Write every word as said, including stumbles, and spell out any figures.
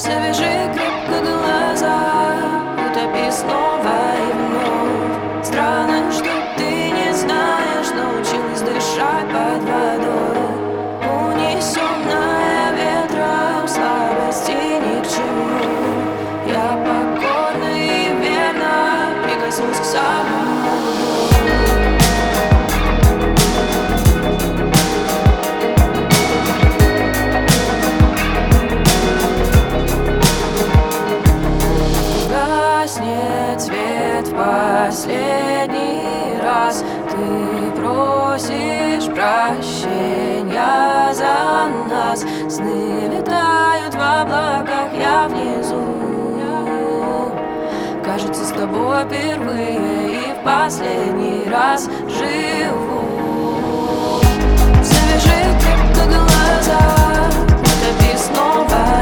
Завяжи крепко глаза, утопи снова и вновь. Странно, что ты не знаешь, научилась дышать под водой. Унесенная ветром, слабости ни к чему. Я покорно и верно прикоснусь к самому дну. Гаснет свет в последний раз. Ты просишь прощения за нас. Сны летают в облаках, я внизу. Кажется, с тобой впервые и в последний раз живу. Завяжи крепко глаза, утопи снова